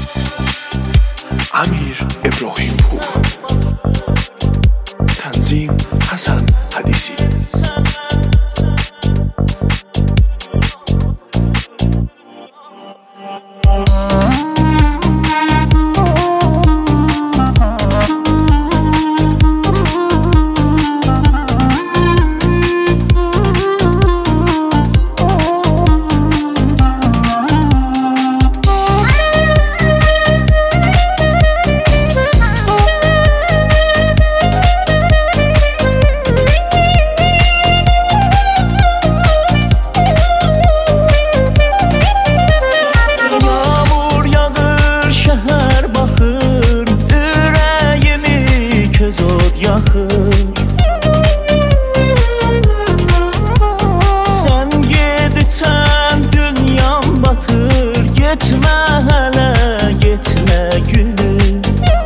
امیر ابراهیم پور، تنظیم حسن حدیثی. Sen gedirsən dünyam batır, getmə hələ, getmə gülüm.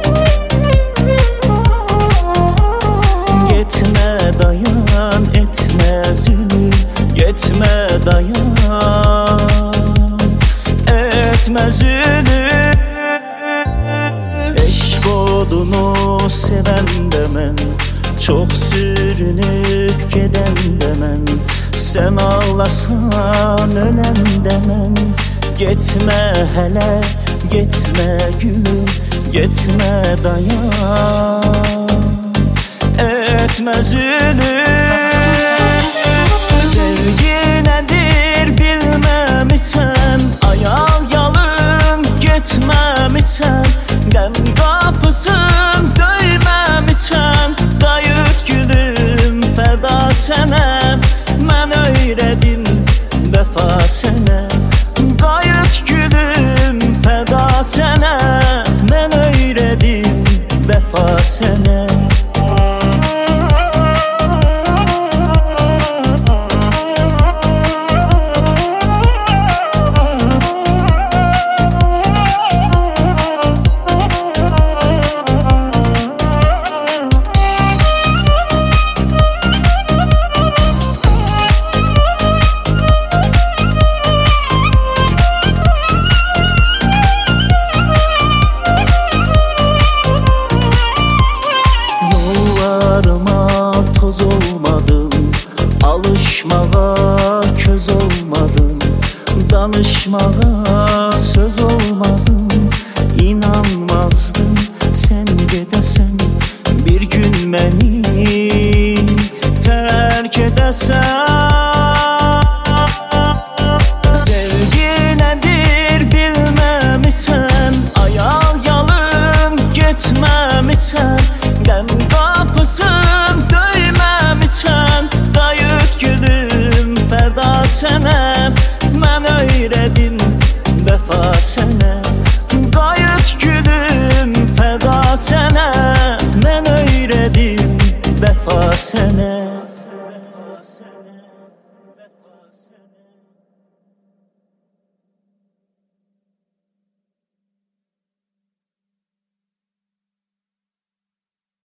Getmə dayan, etmə zülüm, getmə dayan, etmə zülüm. Eşq odunu sevəndə mən, çox sürünüb gedəndə mən, sən ağlasan öləndə mən, getmə hələ, getmə gülüm, getmə dayan, etmə zülüm. Sevgi nədir bilməmisən, ayaq yalın getməmisən, qəm qapısın döyməmisən, qayıt gülüm fəda sənə, mən öyrədim vəfa sənə. Qayıt gülüm fəda sənə, mən öyrədim vəfa sənə. Toz olmadım, alışmağa köz olmadım, danışmağa söz olmadım. İnanmazdım sen gedəsən, bir gün məni tərk edəsən.